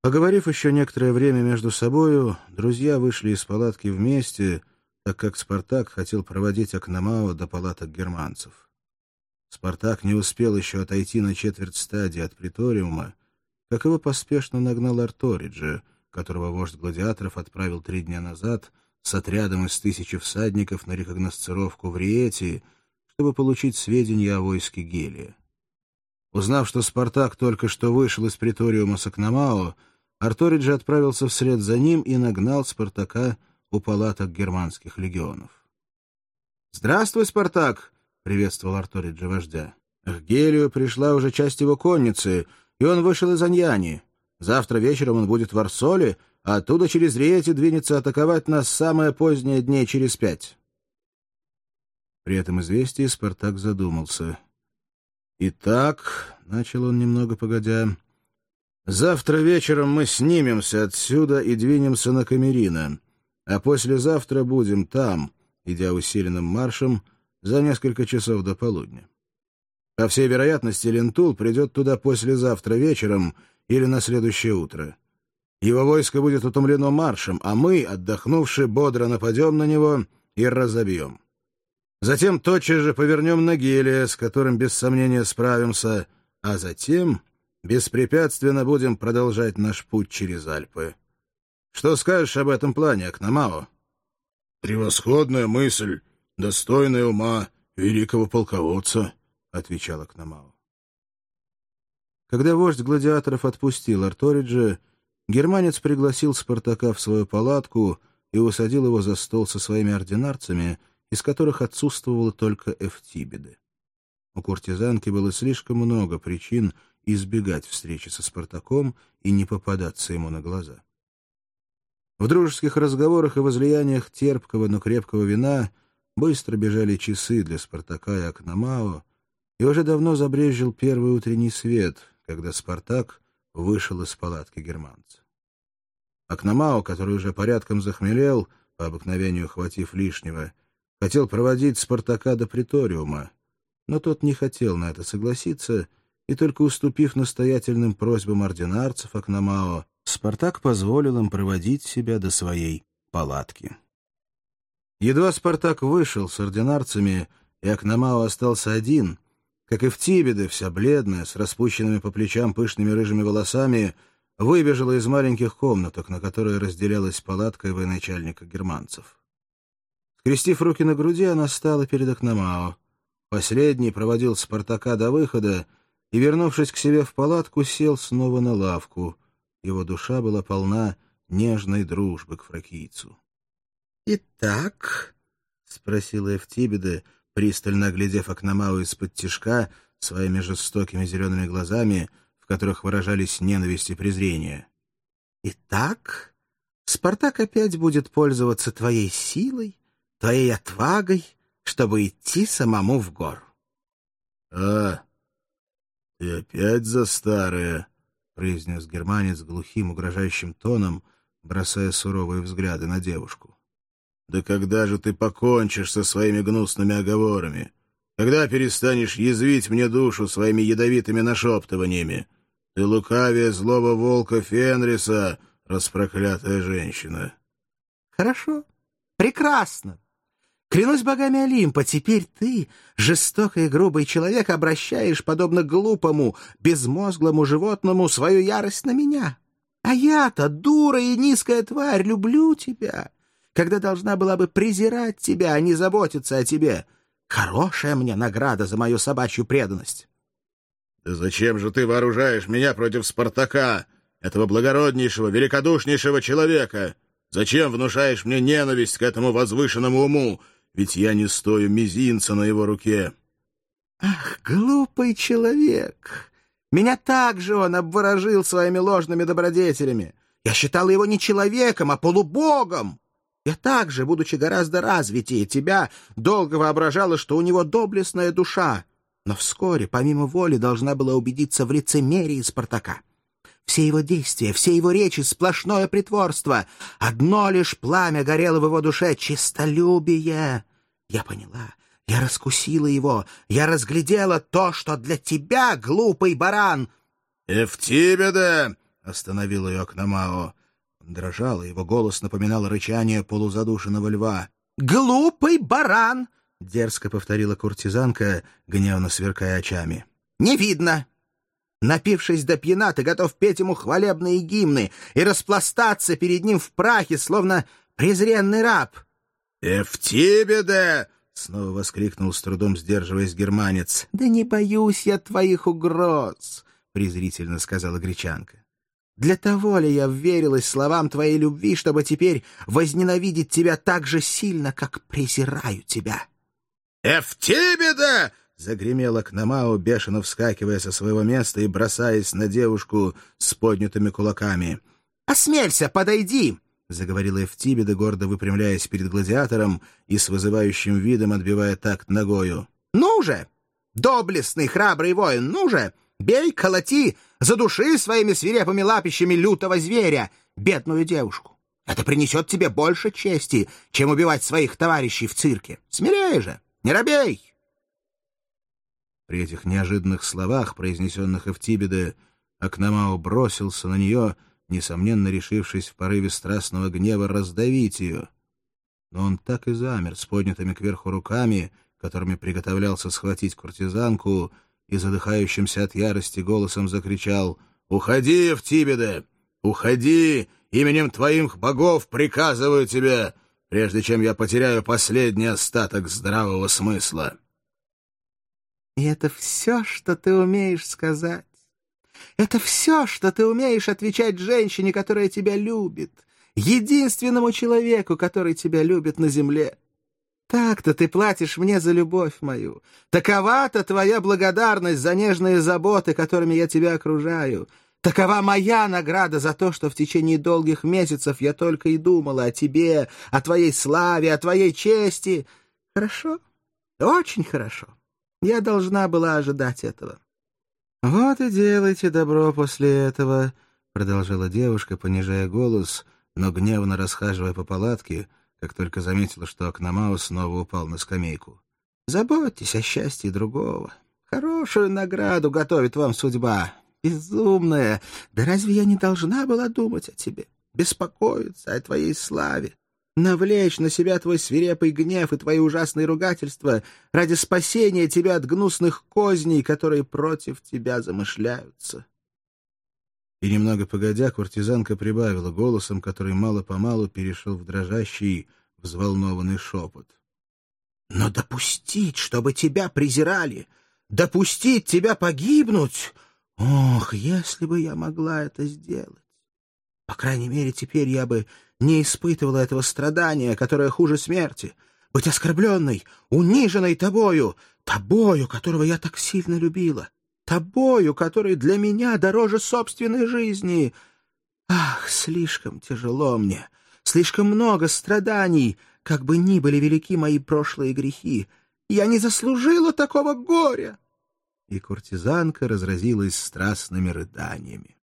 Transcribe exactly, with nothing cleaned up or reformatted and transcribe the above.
Поговорив еще некоторое время между собою, друзья вышли из палатки вместе, так как Спартак хотел проводить Акномао до палаток германцев. Спартак не успел еще отойти на четверть стадии от приториума, как его поспешно нагнал Арториджи, которого вождь гладиаторов отправил три дня назад с отрядом из тысячи всадников на рекогносцировку в Риетии, чтобы получить сведения о войске Гелия. Узнав, что Спартак только что вышел из приториума с Акномао, Арториджи отправился вслед за ним и нагнал Спартака у палаток германских легионов. «Здравствуй, Спартак!» — приветствовал Арториджи вождя. «К Гелию пришла уже часть его конницы, и он вышел из Аньяни. Завтра вечером он будет в Арсоле, а оттуда через Риети двинется атаковать нас самое позднее дней через пять». При этом известии Спартак задумался. «Итак», — начал он немного погодя, — «завтра вечером мы снимемся отсюда и двинемся на Камерино, а послезавтра будем там, идя усиленным маршем, за несколько часов до полудня. По всей вероятности, Лентул придет туда послезавтра вечером или на следующее утро. Его войско будет утомлено маршем, а мы, отдохнувши, бодро нападем на него и разобьем. Затем тотчас же повернем на Гелия, с которым без сомнения справимся, а затем беспрепятственно будем продолжать наш путь через Альпы. Что скажешь об этом плане, Акномао?» «Превосходная мысль, достойная ума великого полководца», — отвечал Акномао. Когда вождь гладиаторов отпустил Арториджи, германец пригласил Спартака в свою палатку и усадил его за стол со своими ординарцами, из которых отсутствовало только Эфтибиды. У куртизанки было слишком много причин избегать встречи со Спартаком и не попадаться ему на глаза. В дружеских разговорах и возлияниях терпкого, но крепкого вина быстро бежали часы для Спартака и Акномао, и уже давно забрезжил первый утренний свет, когда Спартак вышел из палатки германца. Акномао, который уже порядком захмелел, по обыкновению хватив лишнего, хотел проводить Спартака до приториума, но тот не хотел на это согласиться, и только уступив настоятельным просьбам ординарцев Акномао, Спартак позволил им проводить себя до своей палатки. Едва Спартак вышел с ординарцами, и Акномао остался один, как Эфтибида, вся бледная, с распущенными по плечам пышными рыжими волосами, выбежала из маленьких комнаток, на которые разделялась палатка и военачальника германцев. Скрестив руки на груди, она стала перед Акномао. Последний проводил Спартака до выхода и, вернувшись к себе в палатку, сел снова на лавку. Его душа была полна нежной дружбы к фракийцу. «Итак?» — спросила Эфтибида, пристально оглядев Акномао из-под тишка своими жестокими зелеными глазами, в которых выражались ненависть и презрение. «Итак, Спартак опять будет пользоваться твоей силой, твоей отвагой, чтобы идти самому в гору». «А, ты опять за старое», — произнес германец глухим, угрожающим тоном, бросая суровые взгляды на девушку. «Да когда же ты покончишь со своими гнусными оговорами? Когда перестанешь язвить мне душу своими ядовитыми нашептываниями? Ты лукавее злого волка Фенриса, распроклятая женщина». «Хорошо, прекрасно. Клянусь богами Олимпа, теперь ты, жестокий и грубый человек, обращаешь, подобно глупому, безмозглому животному, свою ярость на меня. А я-то, дура и низкая тварь, люблю тебя, когда должна была бы презирать тебя, а не заботиться о тебе. Хорошая мне награда за мою собачью преданность». «Да зачем же ты вооружаешь меня против Спартака, этого благороднейшего, великодушнейшего человека? Зачем внушаешь мне ненависть к этому возвышенному уму? Ведь я не стою мизинца на его руке». «Ах, глупый человек! Меня также он обворожил своими ложными добродетелями. Я считал его не человеком, а полубогом. Я также, будучи гораздо развитее тебя, долго воображала, что у него доблестная душа, но вскоре, помимо воли, должна была убедиться в лицемерии Спартака. Все его действия, все его речи — сплошное притворство. Одно лишь пламя горело в его душе — честолюбие. Я поняла, я раскусила его, я разглядела то, что для тебя, глупый баран...» «Эфтибида!» — остановил ее Акномао. Он дрожал, и его голос напоминал рычание полузадушенного льва. «Глупый баран!» — дерзко повторила куртизанка, гневно сверкая очами. «Не видно! Напившись до пьяна, ты готов петь ему хвалебные гимны и распластаться перед ним в прахе, словно презренный раб!» «Эфтибеде!» — снова воскликнул, с трудом сдерживаясь, германец. «Да не боюсь я твоих угроз!» — презрительно сказала гречанка. «Для того ли я вверилась словам твоей любви, чтобы теперь возненавидеть тебя так же сильно, как презираю тебя?» «Эфтибеде!» — загремел Акномао, бешено вскакивая со своего места и бросаясь на девушку с поднятыми кулаками. «Осмелься, подойди!» — заговорила Эфтибеда, гордо выпрямляясь перед гладиатором и с вызывающим видом отбивая такт ногою. «Ну же! Доблестный, храбрый воин, ну же! Бей, колоти, задуши своими свирепыми лапищами лютого зверя, бедную девушку! Это принесет тебе больше чести, чем убивать своих товарищей в цирке. Смирей же! Не робей!» При этих неожиданных словах, произнесенных Эфтибедой, Акномао бросился на нее, несомненно решившись в порыве страстного гнева раздавить ее. Но он так и замер с поднятыми кверху руками, которыми приготовлялся схватить куртизанку, и задыхающимся от ярости голосом закричал: «Уходи, Эфтибеда! Уходи! Именем твоих богов приказываю тебе, прежде чем я потеряю последний остаток здравого смысла!» «И это все, что ты умеешь сказать? Это все, что ты умеешь отвечать женщине, которая тебя любит, единственному человеку, который тебя любит на земле? Так-то ты платишь мне за любовь мою. Такова-то твоя благодарность за нежные заботы, которыми я тебя окружаю. Такова моя награда за то, что в течение долгих месяцев я только и думала о тебе, о твоей славе, о твоей чести. Хорошо, очень хорошо. Я должна была ожидать этого». «Вот и делайте добро после этого», — продолжала девушка, понижая голос, но гневно расхаживая по палатке, как только заметила, что Акномао снова упал на скамейку. «Заботьтесь о счастье другого. Хорошую награду готовит вам судьба. Безумная! Да разве я не должна была думать о тебе, беспокоиться о твоей славе, навлечь на себя твой свирепый гнев и твои ужасные ругательства ради спасения тебя от гнусных козней, которые против тебя замышляются?» И немного погодя, куртизанка прибавила голосом, который мало-помалу перешел в дрожащий, взволнованный шепот: «Но допустить, чтобы тебя презирали, допустить тебя погибнуть... Ох, если бы я могла это сделать! По крайней мере, теперь я бы не испытывала этого страдания, которое хуже смерти. Быть оскорбленной, униженной тобою, тобою, которого я так сильно любила, тобою, который для меня дороже собственной жизни. Ах, слишком тяжело мне, слишком много страданий, как бы ни были велики мои прошлые грехи. Я не заслужила такого горя!» И куртизанка разразилась страстными рыданиями.